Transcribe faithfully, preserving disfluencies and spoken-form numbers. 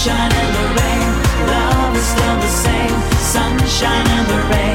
sunshine and the rain. Love is still the same, sunshine and the rain.